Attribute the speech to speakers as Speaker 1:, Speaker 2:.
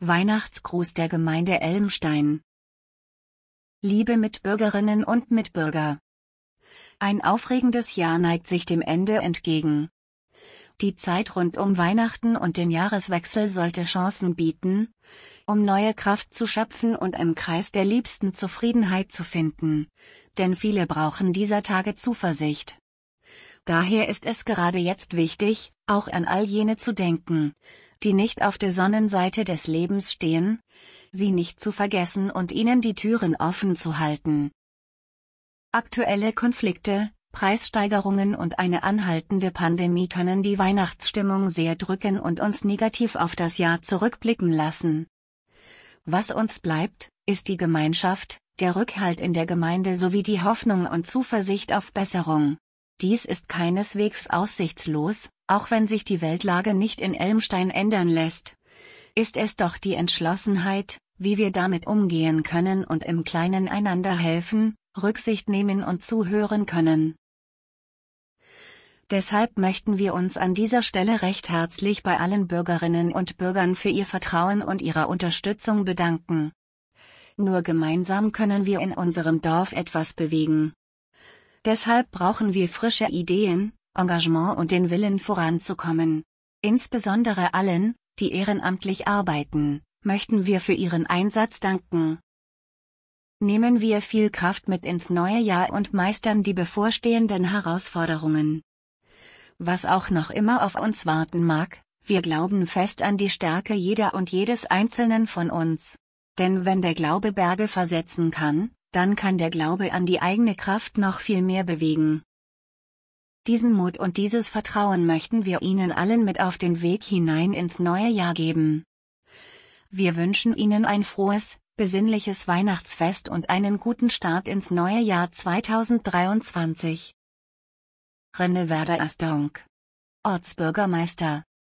Speaker 1: Weihnachtsgruß der Gemeinde Elmstein. Liebe Mitbürgerinnen und Mitbürger. Ein aufregendes Jahr neigt sich dem Ende entgegen. Die Zeit rund um Weihnachten und den Jahreswechsel sollte Chancen bieten, um neue Kraft zu schöpfen und im Kreis der Liebsten Zufriedenheit zu finden, denn viele brauchen dieser Tage Zuversicht. Daher ist es gerade jetzt wichtig, auch an all jene zu denken, die nicht auf der Sonnenseite des Lebens stehen, sie nicht zu vergessen und ihnen die Türen offen zu halten. Aktuelle Konflikte, Preissteigerungen und eine anhaltende Pandemie können die Weihnachtsstimmung sehr drücken und uns negativ auf das Jahr zurückblicken lassen. Was uns bleibt, ist die Gemeinschaft, der Rückhalt in der Gemeinde sowie die Hoffnung und Zuversicht auf Besserung. Dies ist keineswegs aussichtslos, auch wenn sich die Weltlage nicht in Elmstein ändern lässt. Ist es doch die Entschlossenheit, wie wir damit umgehen können und im Kleinen einander helfen, Rücksicht nehmen und zuhören können. Deshalb möchten wir uns an dieser Stelle recht herzlich bei allen Bürgerinnen und Bürgern für ihr Vertrauen und ihre Unterstützung bedanken. Nur gemeinsam können wir in unserem Dorf etwas bewegen. Deshalb brauchen wir frische Ideen, Engagement und den Willen voranzukommen. Insbesondere allen, die ehrenamtlich arbeiten, möchten wir für ihren Einsatz danken. Nehmen wir viel Kraft mit ins neue Jahr und meistern die bevorstehenden Herausforderungen. Was auch noch immer auf uns warten mag, wir glauben fest an die Stärke jeder und jedes Einzelnen von uns. Denn wenn der Glaube Berge versetzen kann, dann kann der Glaube an die eigene Kraft noch viel mehr bewegen. Diesen Mut und dieses Vertrauen möchten wir Ihnen allen mit auf den Weg hinein ins neue Jahr geben. Wir wünschen Ihnen ein frohes, besinnliches Weihnachtsfest und einen guten Start ins neue Jahr 2023. René Werder Astonk, Ortsbürgermeister.